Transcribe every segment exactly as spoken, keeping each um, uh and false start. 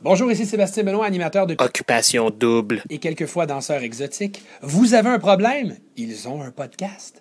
Bonjour, ici Sébastien Benoît, animateur de Occupation double et quelquefois danseur exotique. Vous avez un problème? Ils ont un podcast.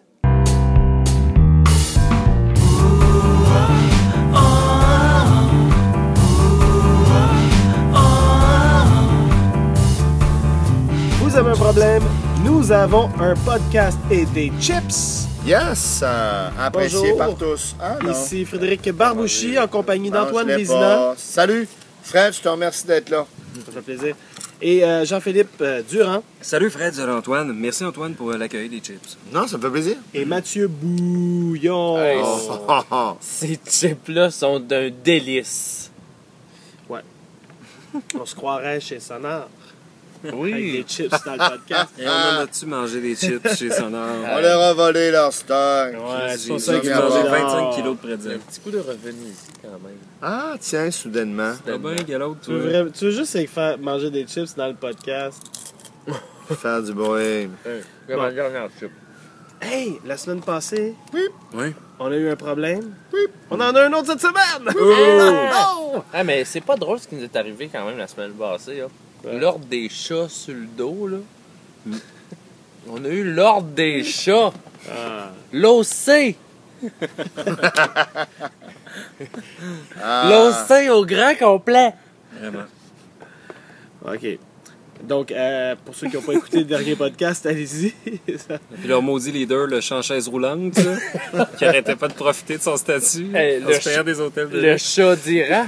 Vous avez un problème? Nous avons un podcast et des chips. Yes, euh, apprécié Bonjour. par tous. Ah, non. Ici Frédéric Barbouchi en compagnie Non, d'Antoine je l'ai Vézina. pas. Salut, Fred, je te remercie d'être là. Ça fait plaisir. Et euh, Jean-Philippe euh, Durand Salut Fred, salut Antoine. Merci Antoine pour l'accueil des chips. Non, ça me fait plaisir. et Mathieu Bouillon. Hey, Oh, oh, oh. Ces chips-là sont d'un délice. On se croirait chez Sonar avec Oui. des chips dans le podcast. Et on en a-tu mangé des chips chez Sonore? On leur a volé leur stock. Ouais, c'est J'ai pour ça j'ai qu'ils mangé mangent vingt-cinq dehors. kilos de Un prédile. petit coup de revenu ici, quand même. Ah, tiens, soudainement. Ah ben, quel autre, Tu veux, toi? vraiment- tu veux juste faire manger des chips dans le podcast? Faire du bruit. Comme Bon. la dernière chip. Hey, la semaine passée, Oui. on a eu un problème. On en a un autre cette semaine. Oh! Ah, mais c'est pas drôle ce qui nous est arrivé quand même la semaine passée. Là. Ouais. L'ordre des chats sur le dos, là. On a eu l'ordre des chats. Ah. L'O C. Ah, L'O C au grand complet. Vraiment. OK. Donc, euh, pour ceux qui n'ont pas écouté le dernier podcast, allez-y. Puis leur maudit leader, le champ chaise roulante, là, qui arrêtait pas de profiter de son statut Hey, en le se payant ch- des hôtels de Le luxe. chat d'Iran.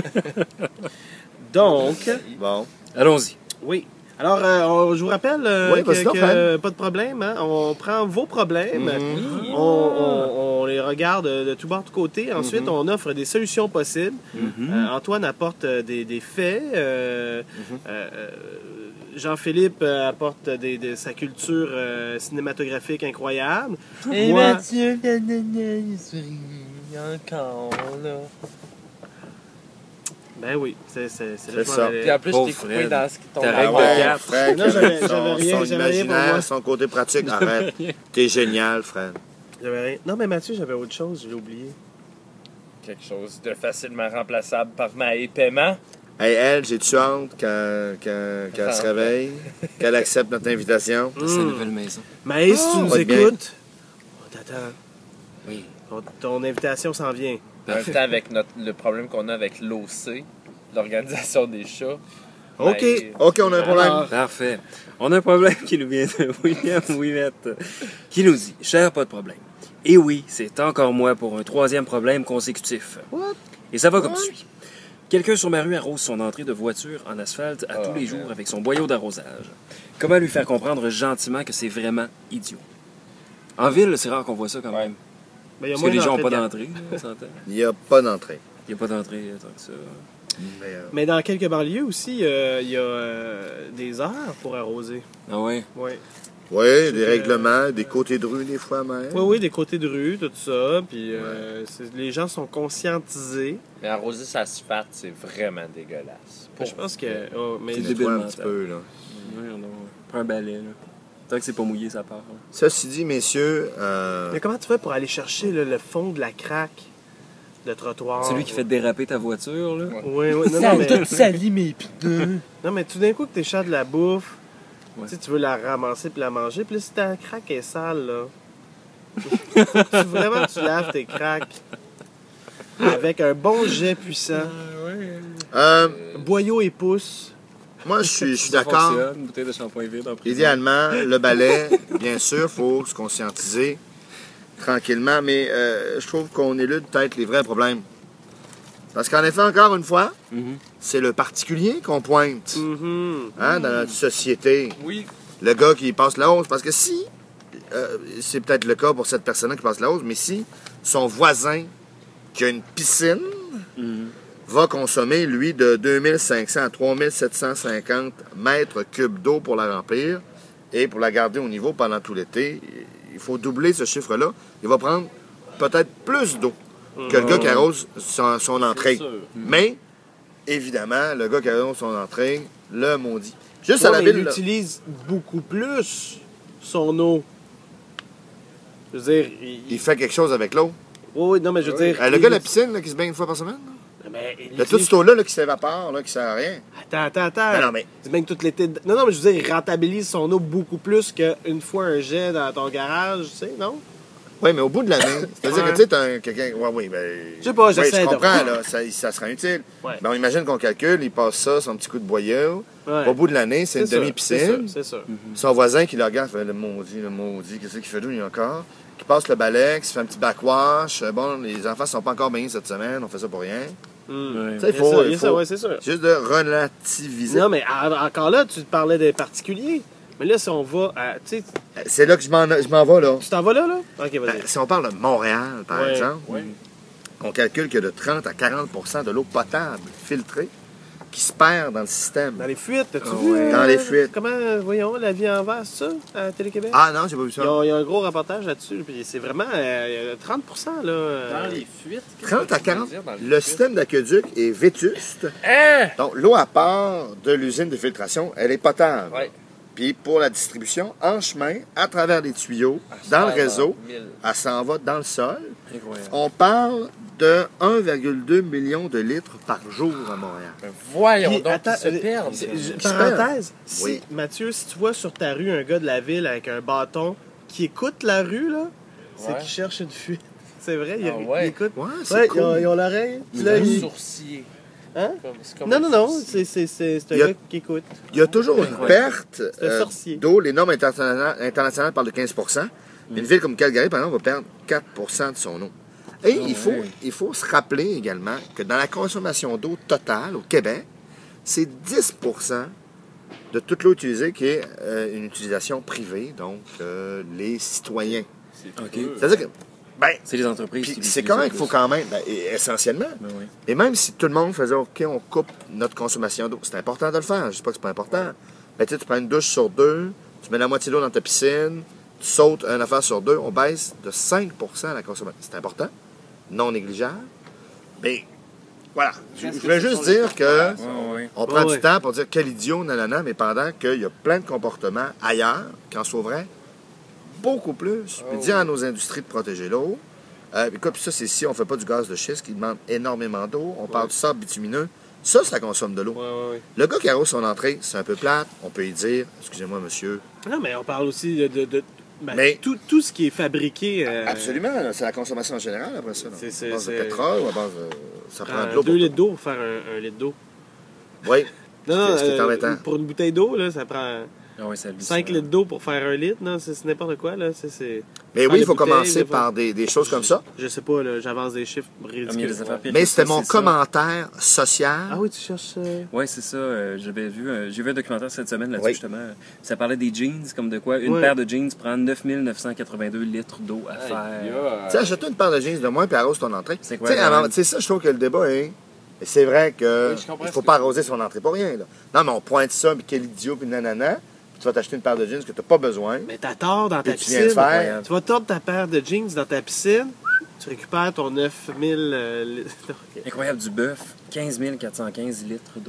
Donc, bon. Allons-y. oui. Alors, euh, on- je vous rappelle euh, Oui, que, vas-y donc, que, Fred. pas de problème. Hein? On prend vos problèmes, Mhm. on, on- on les regarde de tout bord, de côté. Ensuite, on offre des solutions possibles. Euh, Antoine apporte euh, des, des faits. euh, euh, euh, Jean-Philippe euh, apporte des, de sa culture euh, cinématographique incroyable. Et Moi- Mathieu, il sourit encore, là. Ben oui, c'est c'est- c'est C'est là que je m'en ça. allais. Puis en plus, je Pauvre t'ai coupé Fred. dans ce qui tombe Ta à règle terre. de Ouais, quatre. Fred, Non, j'avais- son, j'avais rien, son j'avais rien pour imaginaire, moi. son côté pratique, arrête. T'es génial, Fred. J'avais rien. Non, mais Mathieu, j'avais autre chose, je l'ai oublié. Quelque chose de facilement remplaçable par ma paiement. Hey, elle, j'ai-tu hâte quand, quand, quand elle se réveille, qu'elle accepte notre invitation? De sa nouvelle maison. Maïs, Oh, tu nous va être bien. écoutes? On t'attend. Oui. Ton, ton invitation s'en vient. En même temps, avec notre, le problème qu'on a avec l'O C, l'Organisation des chats. OK. ben, OK, on a un problème. Alors, Parfait. On a un problème qui nous vient de William Ouellette, qui nous dit « Cher, pas de problème. Et oui, c'est encore moi pour un troisième problème consécutif. What? Et ça va comme suit. Quelqu'un sur ma rue arrose son entrée de voiture en asphalte à Oh, tous les merde. jours avec son boyau d'arrosage. Comment lui faire comprendre gentiment que c'est vraiment idiot? En ville, c'est rare qu'on voit ça quand même. ben, il y a Parce moins que les gens n'ont d'entrée pas de d'entrée, là, on s'entend. Il n'y a pas d'entrée. Il n'y a pas d'entrée euh, tant que ça. Mais, euh, Mais dans quelques banlieues aussi, euh, il y a euh, des heures pour arroser. Ah ouais? Oui. oui, des règlements, des côtés de rue, des fois même. Oui, oui, des côtés de rue, tout ça. Puis euh, c'est- les gens sont conscientisés. Mais arroser sa asphalte, c'est vraiment dégueulasse. Je pense que. oh, mais C'est Des débile fois, un mental. petit peu, là. Oui, on a... Prends un balai, là. Tant que c'est pas mouillé, ça part. hein. Ceci dit, messieurs, euh, Mais comment tu fais pour aller chercher là, le fond de la craque de trottoir? C'est lui qui fait déraper ta voiture, là. Ouais. Oui, oui. Non, non, mais, sali mes pneus. non, mais tout d'un coup que t'échappes de la bouffe, Ouais. tu sais, tu veux la ramasser puis la manger. Puis là, si ta craque est sale, là, faut que tu, vraiment tu laves tes craques avec un bon jet puissant. euh, Boyau et pouce. moi, je suis, je suis Ça d'accord. fonctionne, Une bouteille de shampoing vide en prison. Idéalement, le balai, bien sûr, il faut se conscientiser tranquillement, mais euh, je trouve qu'on élude peut-être les vrais problèmes. Parce qu'en effet, encore une fois, Mhm. c'est le particulier qu'on pointe Mhm. hein, dans notre société. Oui. Le gars qui passe la hausse. Parce que si, euh, c'est peut-être le cas pour cette personne-là qui passe la hausse, mais si son voisin qui a une piscine Mhm. va consommer, lui, de deux mille cinq cents à trois mille sept cent cinquante mètres cubes d'eau pour la remplir et pour la garder au niveau pendant tout l'été, il faut doubler ce chiffre-là. Il va prendre peut-être plus d'eau que le gars qui arrose son, son entrée. sûr. Mais, évidemment, le gars qui arrose son entrée, le maudit. Juste Ouais, à la mais il ville, là. utilise beaucoup plus son eau. Je veux dire, il... Il fait quelque chose avec l'eau. Oui, oui, non, mais je veux dire... Euh, le il- gars de la piscine là, qui se baigne une fois par semaine, là. Mais, Il y a tout ce taux-là là, qui s'évapore, là, qui sert à rien. Attends, attends, attends. Ben non, mais- C'est bien que tout l'été. Non, non, mais je veux dire, il rentabilise son eau beaucoup plus qu'une fois un jet dans ton garage, tu sais, non? Oui, mais au bout de l'année, c'est-à-dire Ouais. que tu sais, t'as un- quelqu'un. Oui, oui, ben. Je sais pas, oui, j'essaie je de- comprends, là, ça, ça sera utile. Ouais. Ben, on imagine qu'on calcule, il passe ça, son petit coup de boyau. Ouais. Au bout de l'année, c'est une sûr, demi-piscine. C'est sûr, Son voisin qui le regarde, fait le maudit, le maudit, qu'est-ce qu'il fait d'où il y a encore? Qui passe le balai, qui se fait un petit backwash. Euh, Bon, les enfants ne sont pas encore baignés cette semaine, on fait ça pour rien. c'est sûr. Hmm. Ouais. Tu sais, il Il y a faut. ça, il y il a ça, faut ouais, c'est sûr. juste de relativiser. Non, mais en- encore là, tu parlais des particuliers. Mais là, si on va à. Tu sais, C'est là que je m'en je m'en vais, là. tu t'en vas là, là? Ok, Ben, vas-y. si on parle de Montréal, par Ouais, exemple, ouais. on calcule qu'il y a de trente à quarante de l'eau potable filtrée qui se perd dans le système. Dans les fuites, as-tu Ah vu? ouais. Dans les fuites. Comment, voyons, la vie en vert, c'est ça, à Télé-Québec? Ah non, j'ai pas vu ça. Il y, a, il y a un gros reportage là-dessus, puis c'est vraiment euh, trente là. euh, Dans les fuites. qu'est-ce trente que à tu veux quarante dire dans les Le fuites? système d'aqueduc est vétuste. Hein? Donc, l'eau à part de l'usine de filtration, elle est potable. Ouais. Puis, pour la distribution, en chemin, à travers les tuyaux, dans le réseau, mille. elle s'en va dans le sol. Incroyable. On parle de un virgule deux million de litres par jour à Montréal. Ben, voyons Puis, donc, attends, ils se euh, perdent. c'est- Ils je- se parenthèse, si, Oui. Mathieu, si tu vois sur ta rue un gars de la ville avec un bâton qui écoute la rue, là, c'est Ouais. qu'il cherche une fuite. C'est vrai, il, Ah il ouais. écoute. Ouais, Ouais, c'est ils ont, cool. ils ont l'oreille. puis C'est là, un il- sourcier. Hein? Comme- c'est comme Non, un non, non, sourcier. c'est c'est- c'est un Il y a- gars qui écoute. Il y a toujours une perte un euh, sorcier. d'eau. Les normes internationales, internationales parlent de quinze Mais une ville comme Calgary, par exemple, va perdre quatre de son eau. Et il, faut, ouais. il faut se rappeler également que dans la consommation d'eau totale au Québec, c'est dix de toute l'eau utilisée qui est euh, une utilisation privée, donc euh, les citoyens. OK. C'est-à-dire que, ben, C'est les entreprises puis qui c'est l'utilisent quand même le qu'il faut plus. quand même, ben, et- essentiellement, Ben oui. et même si tout le monde faisait OK, on coupe notre consommation d'eau, c'est important de le faire. Je dis pas que c'est pas important. Ben, tu sais, tu prends une douche sur deux, tu mets la moitié d'eau dans ta piscine, tu sautes une affaire sur deux, on baisse de cinq la consommation. C'est important, non négligeable. Mais voilà, je, je voulais juste dire que Ouais, ouais. on prend Ouais, du ouais. temps pour dire quel idiot, nanana, mais pendant qu'il y a plein de comportements ailleurs qui en sauveraient beaucoup plus. Puis dire à nos industries de protéger l'eau. Euh, écoute, puis ça, c'est si on fait pas du gaz de schiste qui demande énormément d'eau. On parle du sable bitumineux. Ça, ça consomme de l'eau. Ouais, ouais, ouais. Le gars qui arrose son entrée, c'est un peu plate. On peut y dire, excusez-moi, monsieur. Non, mais on parle aussi de. de, de- ben, Mais- tout, tout ce qui est fabriqué. euh, Absolument, là, c'est la consommation en général après ça. là. C'est- c'est- à base de c'est- pétrole ou à base de... Ça prend prend de l'eau. deux pour litres d'eau pour faire un, un litre d'eau. tout. Oui. Non, non, Ce qui est euh, embêtant. pour une bouteille d'eau, là, ça prend Ah ouais, ça lui, cinq ça- litres d'eau pour faire un litre. Non, c'est c'est n'importe quoi, là. C'est- c'est- Mais Ah, oui, les il faut bouteilles, commencer des- par des, des choses comme ça. Je sais pas, là, j'avance des chiffres Ah, mais il y a des ridicules. affaires pires Mais que c'était ça, mon c'est ça. commentaire social. Ah oui, tu cherches. euh, Ouais, c'est ça. euh, J'avais vu, euh, j'ai vu un documentaire cette semaine là-dessus, Oui. justement. Ça parlait des jeans, comme de quoi une Ouais. paire de jeans prend neuf mille neuf cent quatre-vingt-deux litres d'eau à Aïe, faire. aïe. Tu sais, achète-toi une paire de jeans de moins puis arrose ton entrée. C'est Tu quoi, sais, la- alors, tu sais, ça, je trouve que le débat est. Mais c'est vrai que Oui, je comprends il ce faut que pas tu veux arroser son entrée pour rien. Là. Non, mais on pointe ça, puis quel idiot, puis nanana. Puis tu vas t'acheter une paire de jeans que tu n'as pas besoin. Mais t'as tort dans ta Et tu viens de piscine. faire. Tu vas tordre ta paire de jeans dans ta piscine. Tu récupères ton neuf mille. euh, litres. Ok. Incroyable, du bœuf, quinze mille quatre cent quinze litres d'eau.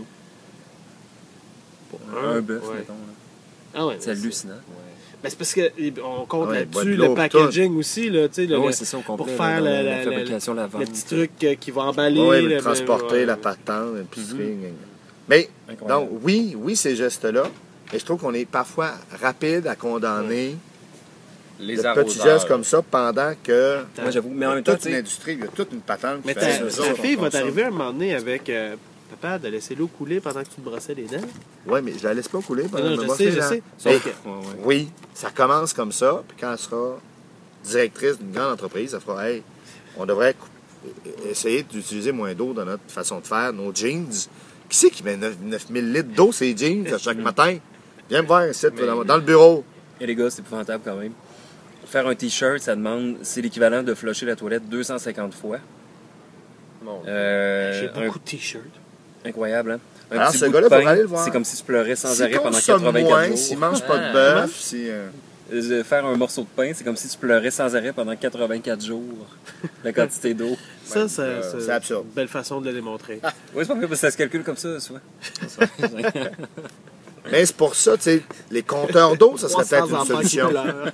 Pour Un bœuf, ouais. mettons. là. Ah ouais, C'est mais hallucinant. Ben, c'est parce qu'on compte Ouais, bois de là-dessus l'eau, le packaging aussi, là, tu sais, le- Ah ouais, le- c'est ça, au pour complet. faire là, la, dans la- la fabrication, la vente. le petit truc euh, qui va emballer. Oui, le- le transporter, ouais. la patente, l'épicerie. gna, gna. Mais, Incroyable. donc, oui, oui, ces gestes-là. Mais je trouve qu'on est parfois rapide à condamner Les de petits arroseurs. gestes comme ça pendant que. Moi, j'avoue. Mais en il y a même temps, toute tu une sais, industrie, il y a toute une patente qui Mais fait ta, ça. Nous ta autres, on fille va consomme. t'arriver un moment donné avec euh, papa de laisser l'eau couler pendant que tu te brossais les dents. Oui, mais je la laisse pas couler pendant Non, que non, me je brosse sais, les je dents. sais. Mais Sauf que- ouais, ouais. oui, ça commence comme ça, puis quand elle sera directrice d'une grande entreprise, ça fera, hey, on devrait cou- essayer d'utiliser moins d'eau dans notre façon de faire, nos jeans. Qui c'est qui met neuf mille litres d'eau, ces jeans, à chaque matin? Viens me voir ici, dans, dans le bureau. Et les gars, c'est épouvantable quand même. Faire un t-shirt, ça demande, c'est l'équivalent de flusher la toilette deux cent cinquante fois. Mon Dieu. Euh, J'ai un- beaucoup de t-shirts. Incroyable, hein? Un Alors, petit ce bout de gars-là, pain, faudrait aller le voir. c'est comme si tu pleurais sans S'il arrêt pendant consomme quatre-vingt-quatre moins, jours. s'il mange pas de Ah, bœuf, si... euh, Euh, Faire un morceau de pain, c'est comme si tu pleurais sans arrêt pendant quatre-vingt-quatre jours. La quantité d'eau. Ça, ça- euh, c'est c'est absurde. une belle façon de le démontrer. Oui, c'est pas vrai, parce que ça se calcule comme ça, souvent. Mais c'est pour ça, tu sais, les compteurs d'eau, ça serait trois cents peut-être une enfants qui solution. pleurent.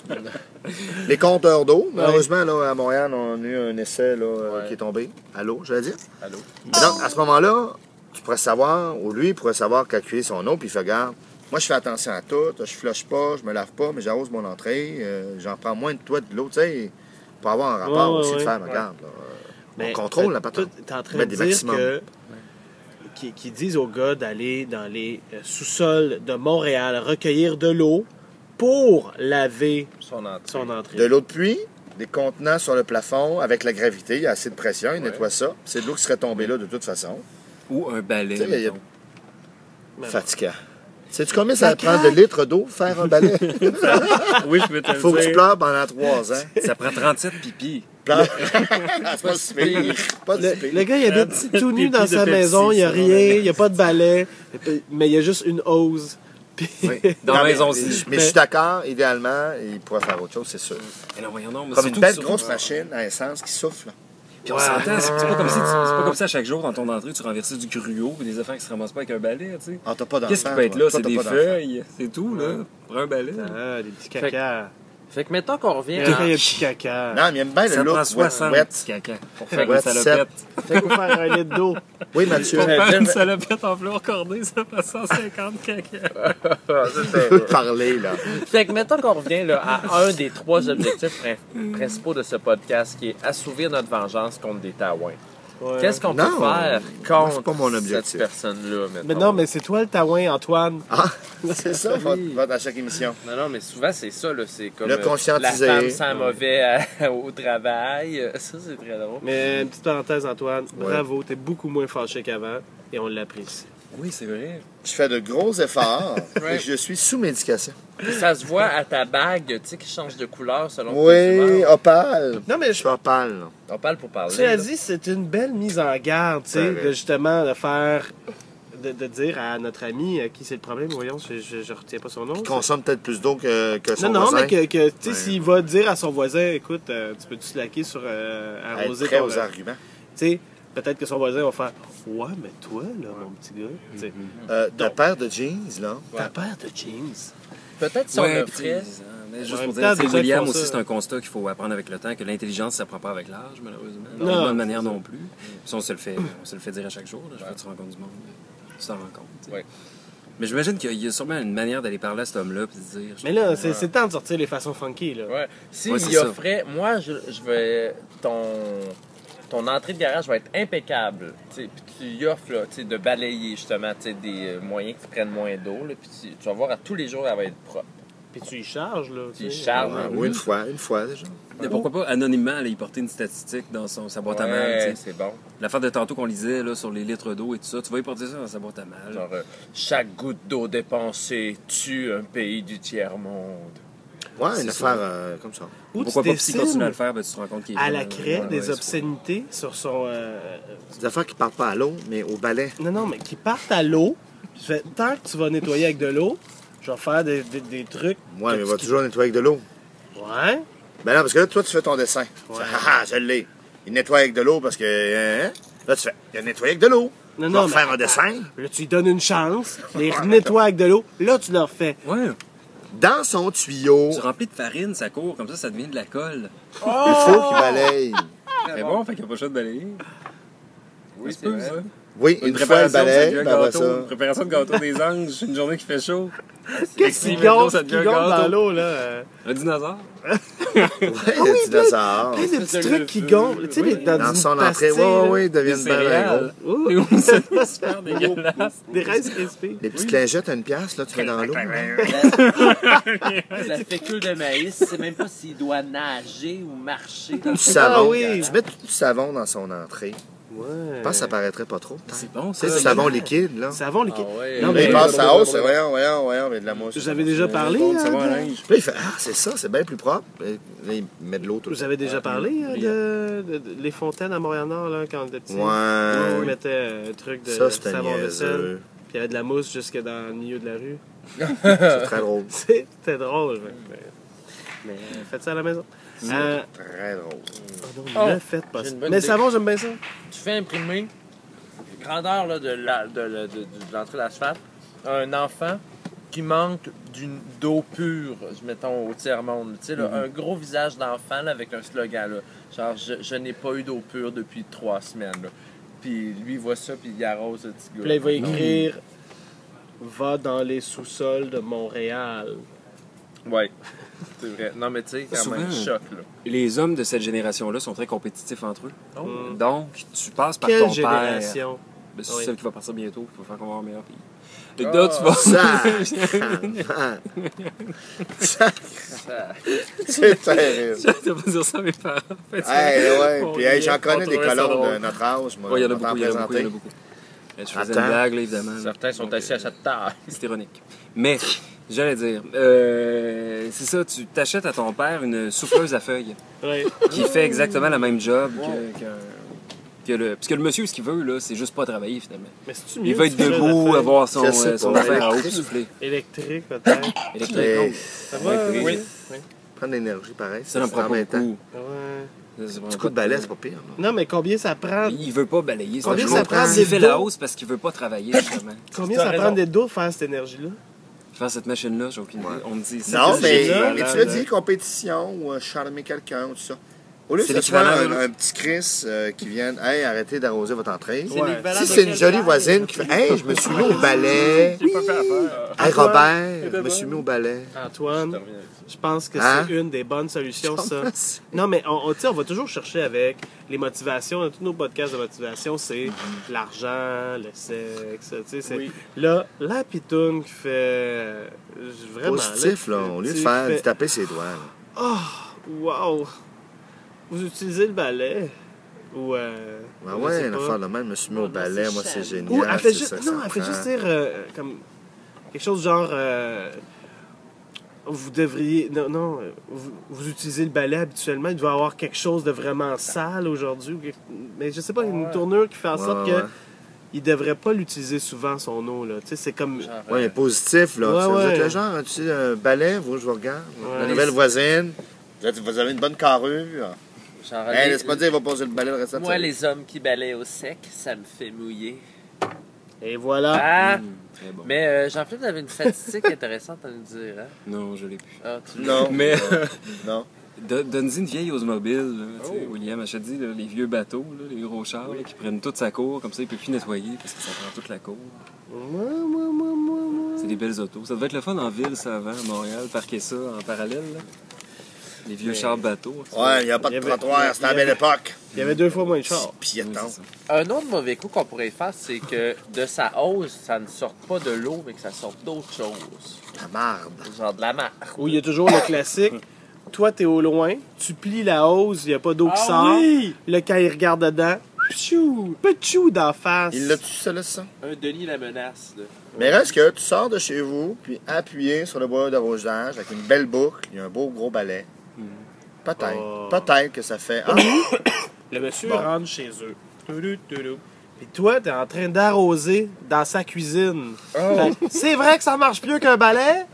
Les compteurs d'eau, malheureusement, là, à Montréal, on a eu un essai là, euh, Ouais. qui est tombé à l'eau, j'allais dire. Allô? Et donc, à ce moment-là, tu pourrais savoir, ou lui, il pourrait savoir calculer son eau, puis il fait, regarde, moi, je fais attention à tout, je flush pas, je me lave pas, mais j'arrose mon entrée, euh, j'en prends moins de toi de l'eau, tu sais, pour avoir un rapport Ouais, ouais, aussi ouais. de faire, regarde, là, Mais on contrôle la toi, patente. T'es en train Mettre de des dire maximums. que... Qui, qui disent aux gars d'aller dans les euh, sous-sols de Montréal, recueillir de l'eau pour laver Son entrée. son entrée. De l'eau de pluie, des contenants sur le plafond, avec la gravité, il y a assez de pression, il Ouais. nettoie ça. C'est de l'eau qui serait tombée là de toute façon. Ou un balai. Tu sais, il y a- mettons. Mais Fatigant. Sais-tu combien ça prend de litres d'eau faire un balai? Oui, je peux te le Faut que tu dire. pleures pendant trois ans. Ça prend trente-sept pipis. Pleure. C'est pas si pire. Pas si Le, pire. le gars, il habite tout nu Pipi dans de sa Pepsi, maison, il n'y a ça, rien, on il n'y a pas de balai, mais il y a juste une hose. Puis- Dans Non, la mais- maison mais, aussi. mais je suis d'accord, idéalement, il pourrait faire autre chose, c'est sûr. Et là, voyons donc, mais Comme une surtout belle que sur- grosse machine à essence qui souffle. Puis on s'entend, c'est c'est pas comme si tu- c'est pas comme ça à chaque jour dans ton entrée, tu renversais du gruau ou des affaires qui se ramassent pas avec un balai, tu sais. Ah, t'as pas d'enfant. Qu'est-ce qui peut être toi. là? Toi, C'est t'as des pas d'enfant. feuilles, c'est tout, là. Prends un balai. Ah, des petits caca. Fait que mettons qu'on revient Il y a à... un petit caca. Non, mais il aime bien Ça le look prend wet, soixante wet. petits caca pour faire Wet une salopette. Fait qu'il faut faire un litre d'eau. Oui, Mathieu. Pour Euh, faire Jeff- une salopette en fleurs cordées, ça fait cent cinquante caca. Tu peux parler, là. Fait que mettons qu'on revient là, à un des trois objectifs prin- principaux de ce podcast, qui est assouvir notre vengeance contre des taouins. Ouais. Qu'est-ce qu'on peut Non, faire moi, contre c'est pas mon objectif. cette personne-là, mettons? Mais non, mais c'est toi le taouin, Antoine. Ah, c'est ça, votre, votre à chaque émission. Non, non, mais souvent, c'est ça, là. C'est comme Le euh, conscientiser. la femme sent mauvais à- au travail. Euh, Ça, c'est très drôle. Mais une petite parenthèse, Antoine. Bravo, t'es beaucoup moins fâché qu'avant et on l'apprécie. Oui, c'est vrai. Je fais de gros efforts Ouais. et je suis sous médication. Puis ça se voit à ta bague, tu sais, qui change de couleur selon Oui, tes humeurs. opale. Non, mais Je je suis opale, là. On parle pour parler. Cela là. dit, c'est une belle mise en garde, tu sais, Ouais. de justement de faire, de, de dire à notre ami à qui c'est le problème, voyons, je, je, je retiens pas son nom. Il consomme peut-être plus d'eau que, que son Non, non, voisin. mais que, que tu sais, Ouais. s'il va dire à son voisin, écoute, euh, tu peux-tu slacker sur euh, Être arroser prêt ton... aux euh, arguments. tu sais, peut-être que son voisin va faire, ouais, mais toi, là, mon petit gars, tu sais, Euh, ta paire de jeans, là. ta paire de jeans. Peut-être si on Ouais, le puis, ferait. tu sais, mais En juste même pour temps, dire, tu sais, des gens qui William font aussi, ça. c'est un constat qu'il faut apprendre avec le temps, que l'intelligence, ça prend pas avec l'âge, malheureusement. Non, Non, de bonne c'est manière ça. non plus. Puis on se le fait, on se le fait dire à chaque jour. Là. Je fais, tu rencontres du monde, tu t'en rends compte. tu sais. Ouais. Mais j'imagine qu'il y a sûrement une manière d'aller parler à cet homme-là puis de dire. Mais là, c'est c'est le temps de sortir les façons funky, là. Ouais. Si Ouais, c'est il ça. offrait, moi, je, je vais. Ton. Ton entrée de garage va être impeccable. tu sais, Puis tu y offres là, tu sais, de balayer justement tu sais, des euh, moyens qui prennent moins d'eau. là, Puis tu, tu vas voir à tous les jours, elle va être propre. Puis tu y charges, là. Tu y sais. charges. Ah, oui, une fois, une fois déjà. Mais pourquoi pas anonymement aller y porter une statistique dans son, sa boîte à mal. Ouais, tu sais. c'est bon. L'affaire de tantôt qu'on lisait là, sur les litres d'eau et tout ça, tu vas y porter ça dans sa boîte à mal. Genre, euh, chaque goutte d'eau dépensée tue un pays du tiers-monde. Ouais, C'est une ça. affaire euh, comme ça. Ou Pourquoi tu pas, puis s'il continue à dessines le faire, ben, tu te rends compte qu'il est à la vraiment- craie ouais, des ouais, obscénités sur son... euh, Des affaires qui partent pas à l'eau, mais au balai. Non, non, mais qui partent à l'eau. Je fais, tant que tu vas nettoyer avec de l'eau, je vais faire des, des, des trucs. Ouais, que mais il tu- va toujours nettoyer avec de l'eau. Ouais. Ben non, parce que là, toi, tu fais ton dessin. Tu Ouais. fais, ah, ah, je l'ai. Il nettoie avec de l'eau parce que. Hein? Là, tu fais, il a nettoyé avec de l'eau. Non, Tu non, vas mais faire un attends. dessin. Là, tu lui donnes une chance, les nettoies avec de l'eau, là, tu leur fais. Ouais, Dans son tuyau, tu remplis de farine, ça court, comme ça, ça devient de la colle. il faut qu'il balaye. Mais bon, fait qu'il n'y a pas le choix de balayer. Oui, Ça c'est peut, vrai. ça. Oui, Une une fois, il préparation, ça balaye, devient un ben après gâteau. ça. Une préparation de gâteau des anges, une journée qui fait chaud. Qu'est-ce Puis qui met de l'eau, gonfle, ça qui devient un gonfle dans gâteau. l'eau, là? euh? Un dinosaure. Ouais, le dinosaure. Plein de petits de trucs le qui feu. gonflent. Tu sais, les- dans, Dans une son entrée, pastille, oui, oui, là. oui, ils Des deviennent bien, bien céréales. gros. Ouh, C'est super dégueulasse. des Rice Krispies. Les petites lingettes à une pièce, là, tu mets dans l'eau. La fécule de maïs, c'est même pas s'il doit nager ou marcher. Dans Du savon. Ah oui. Tu mets du savon dans son entrée. Ouais. Je pense que ça paraîtrait pas trop. C'est bon, C'est ça. du savon liquide, là. Savon liquide. Ah ouais. Non, Là, mais il passe sa hausse, voyons, voyons, voyons, mais de la mousse. vous avez déjà parlé, Bon, euh, savon à de- linge. Puis là, il fait, ah, c'est ça, c'est bien plus propre. Et là, il met de l'eau tout le Vous temps. avez déjà parlé euh, de, de- de- les fontaines à Montréal-Nord, là, quand on était petit? Ouais. On mettait un truc de Ça, c'était savon vaisselle, niaiseux. puis il y avait de la mousse jusque dans le milieu de la rue. C'est très drôle. C'était drôle, mais, mais, mais faites ça à la maison. Euh, Très drôle. oh non, Oh, ne faites pas j'ai ça. une bonne Mais idée. savon, j'aime bien ça. Tu fais imprimer grandeur là, de la- de, la- de- de- de l'entrée d'asphalte un enfant qui manque d'une d'eau pure, mettons, au tiers-monde. Tu sais, là, Mm-hmm. un gros visage d'enfant là, avec un slogan, là, genre, je, je n'ai pas eu d'eau pure depuis trois semaines. Là. Puis lui, il voit ça, puis il arrose le petit gars. Puis là, il va Non. écrire Va dans les sous-sols de Montréal. Ouais, c'est vrai. Non, mais tu sais, quand Souvent, même, choc, là. Les hommes de cette génération-là sont très compétitifs entre eux. Mm. Donc, tu passes par Quelle ton père. génération? Ben, c'est Oui. celle qui va partir bientôt, il faut faire qu'on va avoir un meilleur pays. Et Ah. là, tu vas... Ça! C'est terrible. J'arrête pas dire ça à mes parents. En fait, Hey, ouais, on puis hey, j'en riait, connais on des trouvait ça colons drôle. de notre âge, moi. Ouais, il y en a on va beaucoup, t'en il y en a beaucoup, il y en a présenter. beaucoup. Je faisais Attends. une blague, là, évidemment. Certains sont Donc, assis à euh, cette table. C'est ironique. Mais, j'allais dire, euh, c'est ça, tu t'achètes à ton père une souffleuse à feuilles Ouais. qui fait exactement le même job que, que, que le... Parce que le monsieur, ce qu'il veut, là, c'est juste pas travailler, finalement. Mais c'est-tu mieux? Il veut être tu fais debout, l'affaire avoir son, Je sais euh, son pas. affaire à eau Électrique. souffler. Électrique, peut-être. Électrique, Mais non. Ça Ouais, va? oui. Oui. prendre de l'énergie, pareil. Ça n'en prend pas embêtant. beaucoup. Ouais. Ça, ça prend Du pas coup de balai, c'est pas pire. là. Non, mais combien ça prend? Il veut pas balayer. c'est Combien un ça jour. prend S'il de fait dos? la hausse parce qu'il veut pas travailler, justement. Combien T'as ça raison. prend d'être d'eau faire cette énergie-là? Faire cette machine-là, j'ai aucune idée. On me dit... c'est Non, que mais, c'est mais l'équivalent tu l'as de- dit, compétition ou euh, charmer quelqu'un ou tout ça. Au lieu C'est que ce soit l'équivalent un, de- un petit Chris euh, qui vienne, hey, arrêtez d'arroser votre entrée. C'est l'équivalent Si de c'est une quelle jolie blague? voisine qui fait, hey, je me suis mis au balai. J'ai pas fait affaire. Hey, Antoine, Robert, je me suis mis au balai. Antoine, je pense que Hein? c'est une des bonnes solutions, ça. Non, mais on, on, tu sais, on va toujours chercher avec les motivations. Dans tous nos podcasts de motivation, c'est l'argent, le sexe. Tu sais, c'est- Oui. Là, la pitoune qui fait. euh, Vraiment. Positif, là, au lieu de tu faire fais, de taper ses doigts. là. Oh, wow! Vous utilisez le balai? Ou. Euh, Ben je sais ouais, une pas. affaire de même, je me suis mis au non, balai, c'est moi c'est cher. génial. Ou elle fait c'est juste. ça, Non, ça elle fait prend. juste dire euh, comme. Quelque chose genre. euh, vous devriez. Non, non. euh, Vous, vous utilisez le balai habituellement. Il doit y avoir quelque chose de vraiment sale aujourd'hui. ou quelque- Mais je sais pas, une Ouais. tournure qui fait en Ouais, sorte ouais. que. Il devrait pas l'utiliser souvent, son eau, là. Tu sais, c'est comme. Genre, Ouais, mais positif, là. Ouais, Ça veut dire ouais. que le genre, tu sais, un balai, vous, je vous regarde. Ouais. La nouvelle voisine. Vous êtes- vous avez une bonne carrure. genre, Hey, les- laisse pas dire, il va poser le balai le reste de Moi, sa vie. les hommes qui balaient au sec, ça me fait mouiller. Et voilà. Ah! Hum, très bon. Mais euh, Jean-Philippe avait une statistique intéressante à nous dire. Hein? Non, je l'ai plus. Ah, tu Non. Mais... Non. Don- Donne-y une vieille Oldsmobile, là, tu sais, Oh. William achète-y là, les vieux bateaux, là, les gros chars là, qui prennent toute sa cour, comme ça il peut plus nettoyer parce que ça prend toute la cour. Moi, moi, moi, moi, moi. C'est des belles autos. Ça devait être le fun en ville, ça, avant, à Montréal, parquer ça en parallèle. Là. Les vieux chars bateaux. ça. Ouais, il n'y a pas Il y de avait- trottoir, c'était la il y avait- belle époque. Il y avait deux fois moins de chars. Oui, Piéton. c'est ça. Un autre mauvais coup qu'on pourrait faire, c'est que de sa hausse, ça ne sorte pas de l'eau, mais que ça sorte d'autre chose. La marde. Genre de la marre. Où il y a toujours le classique. Toi, t'es au loin, tu plies la hose, il n'y a pas d'eau qui Ah sort. oui! Là, quand il regarde dedans, pchou, pchou d'en face. Il l'a-tu, ça, là, ça? Un Denis la menace. Là. Mais reste que tu sors de chez vous, puis appuyé sur le bois d'arrosage avec une belle boucle, il y a un beau gros balai. Peut-être. Oh. Peut-être que ça fait. Ah, Le monsieur Bon. rentre chez eux. Toudou, toudou. Puis toi, t'es en train d'arroser dans sa cuisine. Fait que, c'est vrai que ça marche mieux qu'un balai?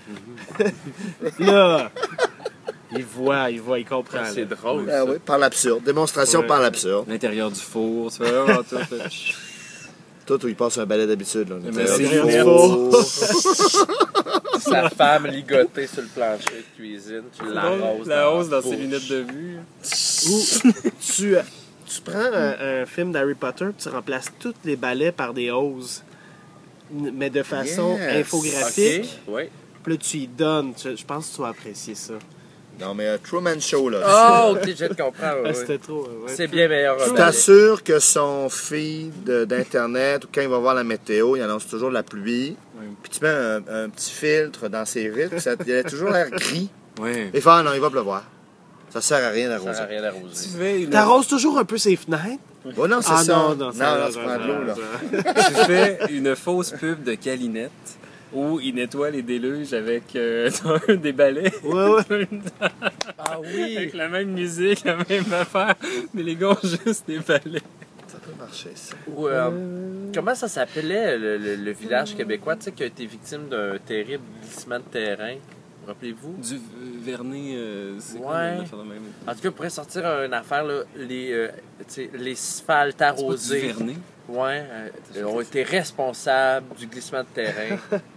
Là, il voit, il voit, il comprend. C'est là. drôle. ah ça. oui, par l'absurde. Démonstration Ouais. par l'absurde. L'intérieur du four, tu fais vraiment tout. fait, chut. Toi, où il passe un balai d'habitude. Là, Mais l'intérieur c'est du net. four. Sa femme ligotée sur le plancher de cuisine, tu l'arroses. La hausse dans la ses bouche. lunettes de vue. Ou tu, tu prends un, un film d'Harry Potter, puis tu remplaces tous les balais par des hoses. Mais de façon Yes. infographique. Ok, oui. Puis là, tu y donnes. Tu- Je pense que tu vas apprécier ça. Non, mais euh, Truman Show, là. Oh, ok, je te comprends. Ah, oui, oui. C'était trop. ouais. C'est bien meilleur. Je un balai. t'assure que son feed d'Internet, ou quand il va voir la météo, il annonce toujours la pluie. Oui. Puis tu mets un, un petit filtre dans ses vitres, puis ça, il a toujours l'air gris. Ouais. Et il fait, ah non, il va pleuvoir. Ça sert à rien Ça d'arroser. sert à rien Tu d'arroser. fais une, T'arroses toujours un peu ses fenêtres. Oh non, c'est Ah ça. non, non, non, ça- là, tu ça- prends de l'eau, là. tu fais une fausse pub de Calinette où il nettoie les déluges avec euh, des balais. Ouais, ouais. Ah oui! Avec la même musique, la même affaire, mais les gars ont juste des balais. Ça peut marcher, ça. Ou, euh, comment ça s'appelait le, le- le village québécois tu sais, qui a été victime d'un terrible glissement de terrain? Rappelez-vous? Du euh, vernis, euh, c'est quoi Ouais. une affaire de même? En tout cas, on pourrait sortir une affaire, là, les, euh, tu sais, les asphaltes C'est pas du arrosés. vernis. Ouais, euh, ont été responsables du glissement de terrain.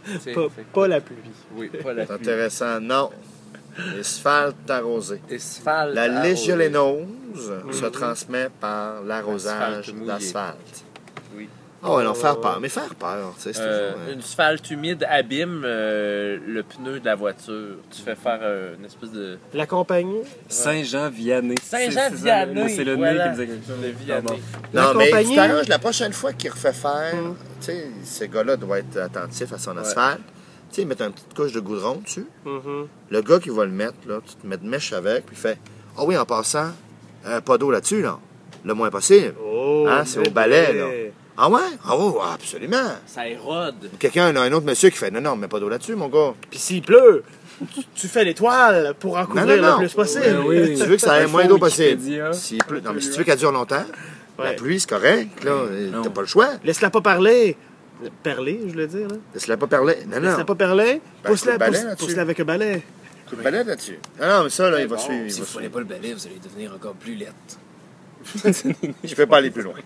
T'sais, Pas, fait que- pas la pluie. Oui, pas la C'est pluie. intéressant. Non. L'asphalte arrosé. Asphalte La arrosé. légionellose se Mhm. transmet par l'arrosage L'asphalte mouillé. d'asphalte. Oui. Ah ouais, non, faire peur. Mais faire peur, tu sais, c'est Euh, toujours... hein. Une asphalte humide abîme euh, le pneu de la voiture. Tu fais faire euh, une espèce de... La compagnie, Saint-Jean-Vianney. Saint-Jean-Vianney, C'est le voilà. nez qui me disait quelque chose. Le Vianney. la Non, mais tu compagnie- t'arranges la prochaine fois qu'il refait faire, Mm. tu sais, ce gars-là doit être attentif à son Ouais. asphalte. Tu sais, mettre une petite couche de goudron dessus. Mhm. Le gars qui va le mettre, là, tu te mets de mèche avec, puis il fait « Ah oui, en passant, euh, pas d'eau là-dessus, là. Le moins possible. Oh, Hein, c'est au bébé. balai, là. Ah ouais? Ah oui, ouais, absolument. Ça érode. Ou quelqu'un, un autre monsieur qui fait « Non, non, mets pas d'eau là-dessus, mon gars. Puis s'il pleut, tu, tu fais l'étoile pour en couvrir non, non. le plus possible. Ben oui. Tu veux que ça ait Un moins faux d'eau possible. Wikipédia. S'il pleut- Non, mais si tu veux qu'elle dure longtemps, la Ouais. pluie, c'est correct, là. Non. T'as pas le choix. Laisse-la pas parler. Parler, je voulais dire. Là. Laisse-la pas parler. Non, non. Laisse-la pas parler. Ben, Pousse-la coup de balai pousse- là-dessus. pousse-la avec un balai. Coup de balai là-dessus. Non, non, mais ça, là, il va bon. suivre. il Si va vous prenez suivre. pas le balai, vous allez devenir encore plus laite. Je peux pas aller plus loin.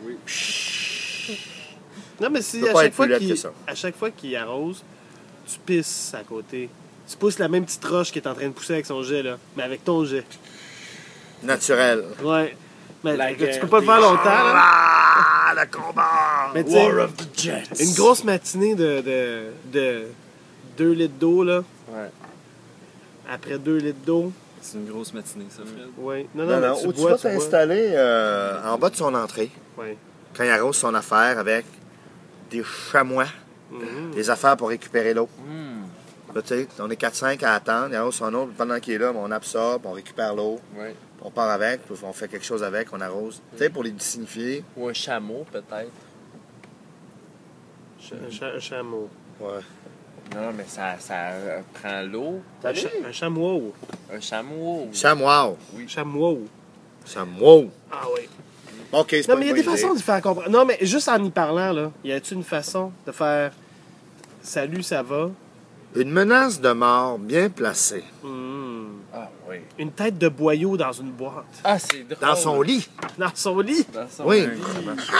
Non, mais si peut à pas chaque, être fois plus laid qu'il, que ça. à chaque fois qu'il arrose, tu pisses à côté. Tu pousses la même petite roche qui est en train de pousser avec son jet, là. Mais avec ton jet. Naturel. Ouais. Mais La tu guerre peux pas le des faire longtemps, là. Ah, le combat! Mais tu sais, War of the Jets. une grosse matinée de, de, de deux litres d'eau, là. Ouais. Après deux litres d'eau. C'est une grosse matinée, ça, Fred. Ouais. Non, Non, non, non, mais tu où tu bois, vas tu bois. t'installer euh, en bas de son entrée, Ouais. quand il arrose son affaire avec des chamois, Mhm. des affaires pour récupérer l'eau. Hmm. Là, tu sais, on est quatre cinq à attendre, il arrose son eau, puis pendant qu'il est là, on absorbe, on récupère l'eau, Ouais. on part avec, puis on fait quelque chose avec, on arrose. Tu sais, pour les signifier. Ou un chameau, peut-être. Cha- Un, cha- un chameau. Ouais. Non, mais ça, ça euh, prend l'eau. Un, cha- un chameau. Un chameau. Chamois. Chameau. Chamois. Ah oui. OK, c'est Non, pas mais il y a une des bonne façons idée. de faire comprendre. Non, mais juste en y parlant, là, y a-t-il une façon de faire salut, ça va? Une menace de mort bien placée. Hmm. Ah, oui. Une tête de boyau dans une boîte. Ah, c'est drôle. Dans son lit. Dans son lit. Dans son Oui. lit.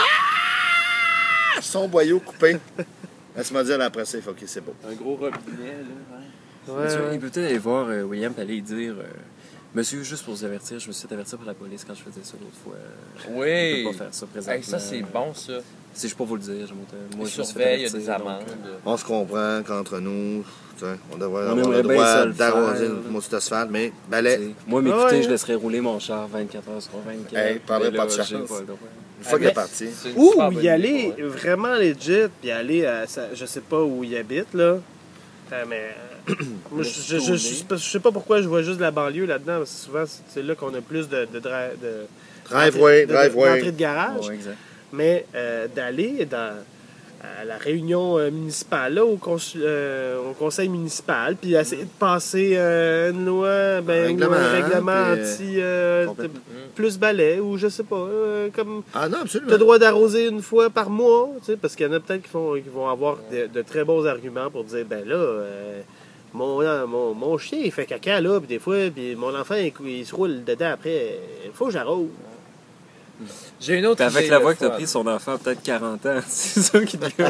Son boyau coupé. Laisse-moi dire après ça, il faut que c'est beau. Un gros robinet, là. Ouais. Tu vois, il peut peut-être aller voir euh, William et aller dire euh, Monsieur, juste pour vous avertir, je me suis fait avertir par la police quand je faisais ça l'autre fois. Euh, Oui. On peut pas faire ça présentement. Hey, ça, c'est bon, ça. C'est juste pour vous le dire. je m'entends- Moi, Ils je me suis fait surveillent, il y a avertir, des donc, amendes. euh, On se comprend qu'entre nous, tu sais, on devrait On avoir aimerait le bien ça droit le d'arroser faire. notre maudit asphalte, mais tu balai, sais, Moi, m'écouter, Ouais. je laisserais rouler mon char vingt-quatre heures sur vingt-quatre. Hey, parlerait Mais pas là, de chance. j'ai pas le droit. une fois qu'il est mais- parti. C'est une Ou super bonne y idée aller pour eux. vraiment legit, puis aller à. sa- Je sais pas où il habite, là. Euh, mais. euh, moi, je, je, je, je sais pas- je sais pas pourquoi je vois juste la banlieue là-dedans, parce que souvent, c'est- c'est là qu'on a plus de. de, dra- de Driveway, de- de- driveway. d'entrée de garage. Ouais, exact. Mais euh, d'aller dans à la réunion euh, municipale, là, au, consul- euh, au conseil municipal, puis essayer de passer euh, une loi, ben, Un une loi, règlement, un règlement puis, euh, anti euh, complètement. de- plus balai, ou je sais pas, euh, comme Ah non, tu absolument. as le droit d'arroser une fois par mois, tu sais, parce qu'il y en a peut-être qui, font, qui vont avoir de, de très bons arguments pour dire, ben là, euh, mon, euh, mon, mon chien, il fait caca, là, puis des fois, puis mon enfant, il, il se roule dedans après, il faut que j'arrose. J'ai une autre Puis avec idée, la là, voix que t'as Fred. pris, son enfant a peut-être quarante ans. C'est ça qui devient.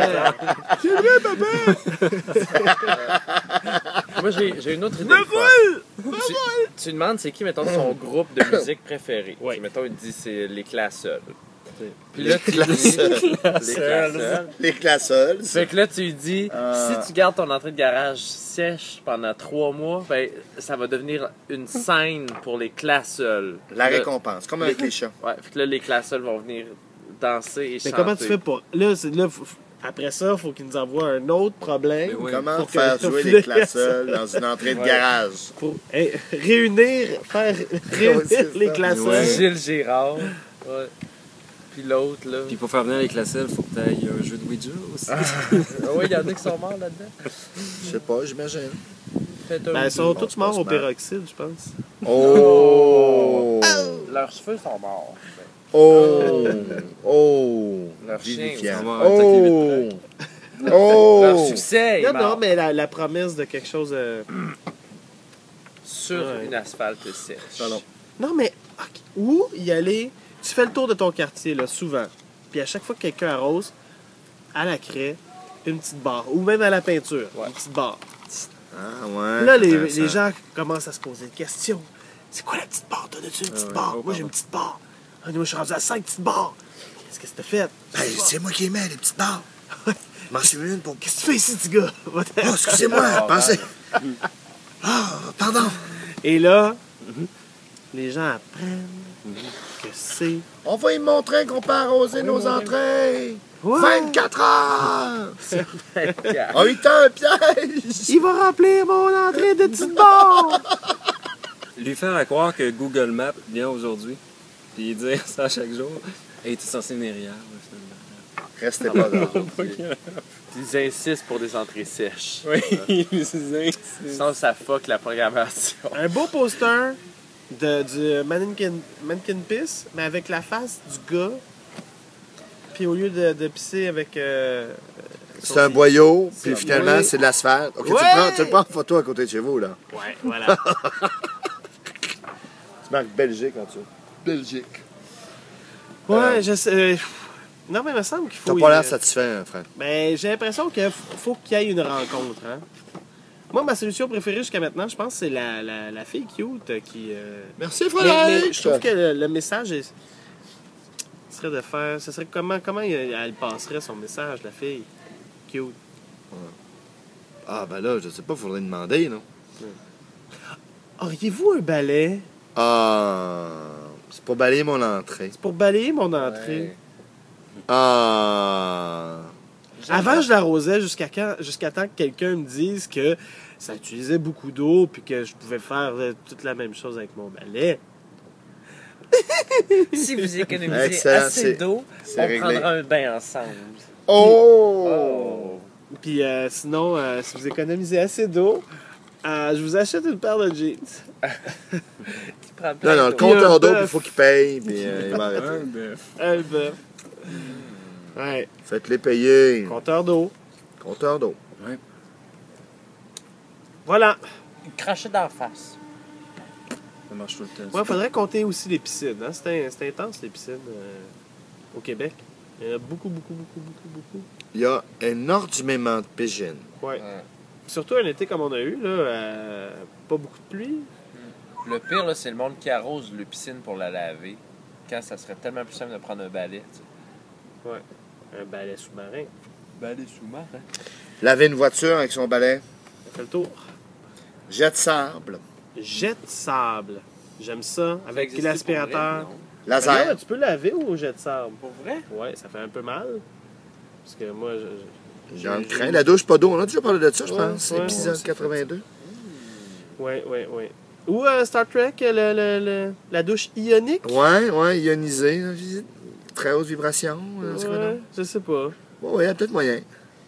Moi, j'ai j'ai une autre idée. Fred. Tu, tu demandes c'est qui, mettons, son groupe de musique préféré. Ouais. Puis, mettons, il dit c'est les Classols. Puis Les là, tu Classols. dis... les Classols. Les classols. Fait que là, tu lui dis, Ah. si tu gardes ton entrée de garage sèche pendant trois mois, ben, ça va devenir une scène pour les Classols. La Là- récompense, comme avec les chats. Ouais, fait que là, les Classols vont venir danser et Mais chanter. comment tu fais pour. Là, c'est- là faut- faut- après ça, il faut qu'il nous envoie un autre problème. Mais oui. Comment Pour que- faire pour jouer finir les classols dans une entrée de Ouais. garage? Pour hey, réunir, faire réunir c'est les ça. classes. Ouais. Gilles Gérard. Ouais. Puis l'autre, là. Puis pour faire venir les classelles, il faut que tu ailles un jeu de Ouija aussi. Ah ouais, il y en a qui sont morts là-dedans. Je sais pas, j'imagine. Faites un Ben, ils sont ou tous c'est morts pas au smart. peroxyde, je pense. Oh! deux. Leurs cheveux sont morts. Oh! Oh! Leur chien Vivifiant. aussi. On va attaquer Oh! Leur Oh! succès est Non, non, mort mais la, la promesse de quelque chose. euh, sur Ouais. une asphalte sèche. Pardon. Non, mais ok, où y aller? Tu fais le tour de ton quartier, là, souvent. Puis à chaque fois que quelqu'un arrose, à la craie, une petite barre. Ou même à la peinture, une petite barre. Ah, ouais. Là, les, intéressant. les gens commencent à se poser des questions. C'est quoi la petite barre? T'en as-tu une petite ouais, barre? oh, Moi, j'ai pardon. une petite barre. Ah, moi, je suis rendu à cinq petites barres. Qu'est-ce que t'as fait? Hey, c'est moi qui les mets, les petites barres. M'en suis une pour... Qu'est-ce que tu fais ici, petit gars? Oh, excusez-moi, pensez. Ah, pardon. Et là, les gens apprennent que c'est... On va y montrer qu'on peut arroser nos entrées. Ouais. vingt-quatre heures. En huit heures, un piège. Il va remplir mon entrée de petites barres! Lui faire à croire que Google Maps vient aujourd'hui, puis dire ça chaque jour. Hey, tu es censé venir hier, finalement. Restez pas là. Ils insistent pour des entrées sèches. Oui, c'est Sinon, ça fuck la programmation. Un beau poster de, du Mannequin, Mannequin Piss, mais avec la face du gars. Puis au lieu de, de pisser avec... Euh, C'est un boyau, puis C'est- finalement, oui. c'est de l'asphalte. OK, tu, Ouais. le prends, tu le prends en photo à côté de chez vous, là. Ouais, voilà. Tu marques Belgique en dessous. Belgique. Ouais, je sais... euh, non, mais il me semble qu'il faut... T'as pas l'air euh, satisfait, hein, Franck. Ben, j'ai l'impression qu'il faut qu'il y ait une rencontre, hein. Moi, ma solution préférée jusqu'à maintenant, je pense, c'est la, la, la fille cute qui... euh, Merci, Mais, mais Franck. je trouve que le, le message est... serait de faire... Ce serait comment, comment elle, elle passerait son message, la fille cute? Ah, ben là, je sais pas, faudrait demander, non? Auriez-vous un balai? Ah, c'est pour balayer mon entrée. C'est pour balayer mon entrée. Ah. Avant, je l'arrosais jusqu'à quand, jusqu'à temps que quelqu'un me dise que ça utilisait beaucoup d'eau puis que je pouvais faire euh, toute la même chose avec mon balai. Si vous économisez Excellent, assez c'est- d'eau, c'est on réglé. prendra un bain ensemble. Oh! Puis euh, sinon, euh, si vous économisez assez d'eau, euh, je vous achète une paire de jeans. Qui prend Non, plein non, le d'eau. compte- compteur d'eau, bœuf. il faut qu'il paye, puis euh, il va arrêter. Un bœuf. Un bœuf. Ouais, Faites-les payer. compteur d'eau. Compteur d'eau. Voilà. Cracher d'en face. Ça marche tout le temps. Ouais, faudrait compter aussi les piscines. Hein? C'est in- c'est intense, les piscines euh, au Québec. Il y en a beaucoup, beaucoup, beaucoup, beaucoup, beaucoup. Il y a énormément de piscines. Ouais. Ouais. Surtout un été comme on a eu, là, euh, pas beaucoup de pluie. Le pire, là, c'est le monde qui arrose le piscine pour la laver. Quand ça serait tellement plus simple de prendre un balai. Tu sais. Ouais. Un balai sous-marin. Balai sous-marin. Laver une voiture avec son balai. Ça fait le tour. Jet de sable. Jet de sable. J'aime ça. Avec existe l'aspirateur. pour vrai, non? Ben Laser. non, tu peux laver au jet de sable. Pour vrai? Ouais, ça fait un peu mal. Parce que moi, je. je- J'en j'ai- crains. La douche, pas d'eau. On a déjà parlé de ça, je Ouais, pense. ouais, Épisode ouais, quatre-vingt-deux. Ouais, ouais, ouais. Ou euh, Star Trek, le, le- le- la douche ionique. Ouais, ouais, ionisé. là, visite. Très haute vibration. euh, c'est quoi, Ouais, non? je sais pas. Ouais, ouais, il y a peut-être moyen.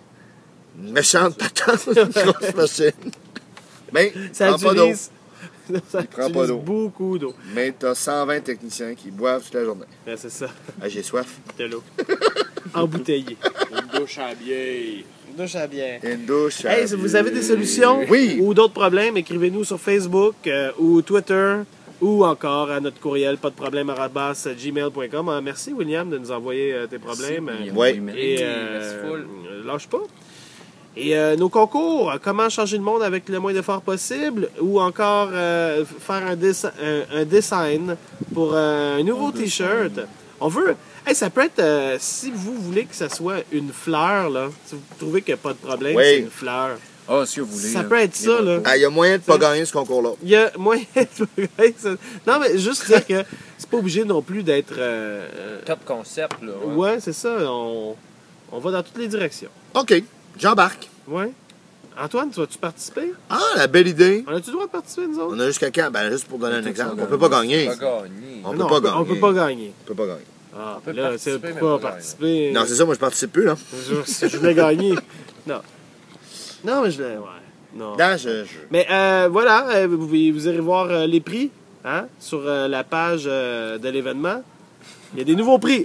Une méchante patente, une grosse machine. Mais, Ça prends pas d'eau. utilise, ça prend pas utilise d'eau. beaucoup d'eau. Mais t'as cent vingt techniciens qui boivent toute la journée. Ouais, c'est ça, Ah, j'ai soif. de l'eau. Embouteillée. Une douche à bière. Une douche à bière. Une douche. Hey, à si vous avez des solutions Oui. ou d'autres problèmes, écrivez-nous sur Facebook euh, ou Twitter ou encore à notre courriel pas de problème arobase gmail point com. Euh, merci William de nous envoyer euh, tes problèmes. Merci, Euh, Ouais. William. Et Oui, euh, merci full. euh, lâche pas. Et euh, nos concours, euh, comment changer le monde avec le moins d'efforts possible ou encore euh, faire un, dessin- un, un design pour euh, un nouveau t-shirt. On veut... Hey, ça peut être, euh, si vous voulez que ça soit une fleur, là, si vous trouvez qu'il n'y a pas de problème, Oui. c'est une fleur. Ah, si vous voulez. Ça là, peut être les ça, là. repos. Ah, il y a moyen de pas Ça- gagner ce concours-là. Il y a moyen de... Non, mais juste dire que c'est pas obligé non plus d'être... euh, euh, Top concept, là. Ouais. ouais, c'est ça. On... on va dans toutes les directions. OK, j'embarque. Ouais. Antoine, tu vas-tu participer? Ah, la belle idée. On a-tu le droit de participer, nous autres? On a jusqu'à quand? Ben, juste pour donner un Peut-être exemple. ça, On peut pas gagner. Pas gagné. On peut non, pas on peut- gagner. on peut pas gagner. On peut pas gagner. Ah, peut là, c'est participer, mais pourquoi pas participer? Non, c'est ça, moi, je participe plus, là. Je, je voulais gagner. Non. Non, mais je voulais... Ouais. Non. Là, je... je- Mais euh, voilà, euh, vous, vous irez voir euh, les prix hein, sur euh, la page euh, de l'événement. Il y a des nouveaux prix.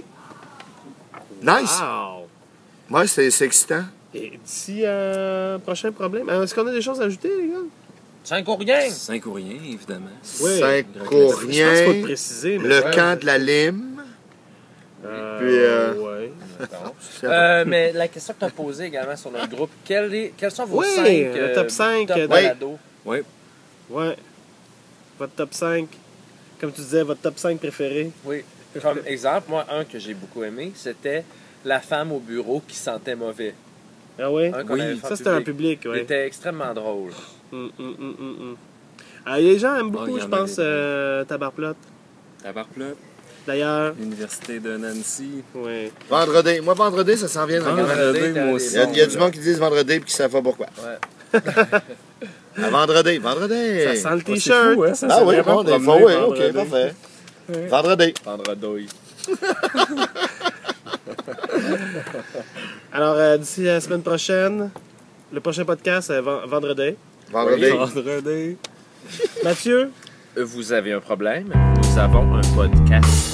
Nice. Wow! Ouais, c'est c'est excitant. Et d'ici euh, prochain problème. euh, Est-ce qu'on a des choses à ajouter, les gars? Cinq ou rien. Cinq ou rien, évidemment. Oui. Cinq Grand pour Je pense pas de rien. préciser, mais... Le ouais. camp de la lime. Euh, Puis, euh, ouais. mettons. Euh, mais la question que tu as posée également sur notre groupe, quel est, quels sont vos Oui, cinq le euh, top cinq, top euh, balados? Oui. Ouais. Votre top cinq. Comme tu disais, votre top cinq préféré. Oui. Comme exemple, moi, un que j'ai beaucoup aimé, c'était la femme au bureau qui sentait mauvais. Ah ouais? Un qu'on Oui. avait fait en Ça, c'était un public, Il ouais. était extrêmement drôle. Hum, hum, hum, hum, hum. Ah, les gens aiment Oh, beaucoup, il y je en a pense, des- euh, Tabarplot. Tabarplot, D'ailleurs, l'université de Nancy. ouais. Vendredi. Moi, vendredi, ça s'en vient dans le Vendredi, grand- Vendredi, moi t'as aussi. Il y a, il y a du là. monde qui disent vendredi et qui ne savent pas pourquoi. Ouais. À vendredi, vendredi. Ça sent le Oh, c'est t-shirt. fou, hein, ça, Ah c'est oui, vraiment bon, des promené fois, oui, vendredi. ok, parfait. Vendredi. Vendredi. Alors, euh, d'ici la semaine prochaine, le prochain podcast, c'est ven- vendredi. Vendredi. Vendredi. Mathieu? Vous avez un problème? Nous avons un podcast.